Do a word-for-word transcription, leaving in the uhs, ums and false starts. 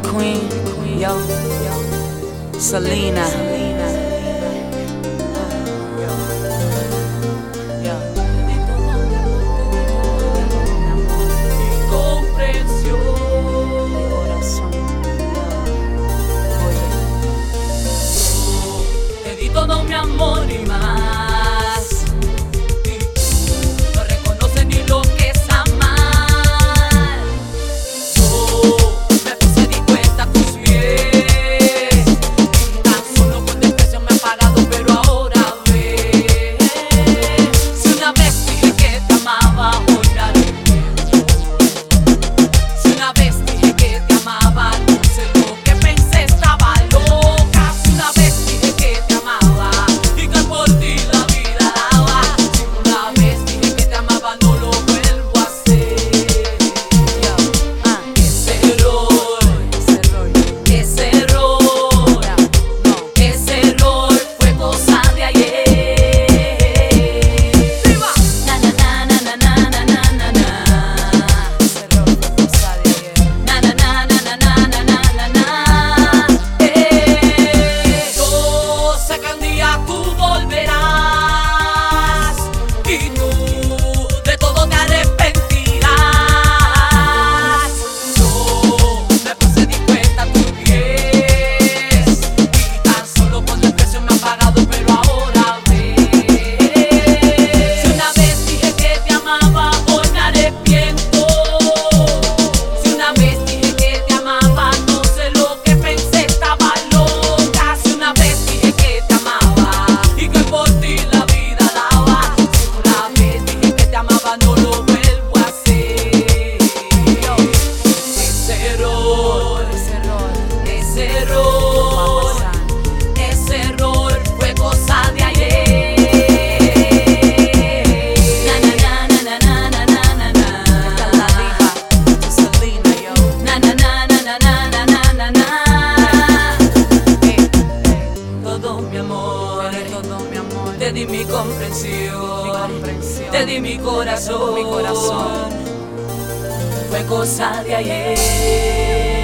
queen, yo, Selena. Todo mi amor y más, y tú no reconoces ni lo que es amar. Yo me puse dispuesta a tus pies, y tan solo con desprecio me ha pagado, pero ahora ves. Si una vez dije que te amaba, hoy me arrepiento. Si una vez dije que te amaba, no sé lo que pensé, estaba loca. Si una vez dije que te amaba y que por ti la vida daba, si una vez dije que te amaba, no lo vuelvo a hacer. Yo, ah, Ese error, ese error, ese error, ya, no. ese error fue cosa de ayer. ¡Viva! Na na na na na na na na na. Ese error fue cosa de ayer. Na na na na na na na na na na. Eh, yo sé que un día tú volverás y tú de todo te arrepentirás. Yo me puse dispuesta a tus pies y tan solo con desprecio me ha pagado, pero ahora ves. Si una vez dije que te amaba, hoy me arrepiento. Si una vez dije que te amaba, no sé lo que pensé, estaba loca. Si una vez dije que te amaba y que por ti la vida daba, si una vez dije que te amaba, no lo vuelvo a hacer. Ese error, Ese error, ese va a error, pasar. ese error fue cosa de ayer. Na na na na na na na na Esta es la na. diva, Selena, yo. Na na na na na na na na na. Eh, Todo mi amor, te di todo mi amor, te di mi comprensión, mi comprensión, te di mi corazón, mi corazón. fue cosa de ayer.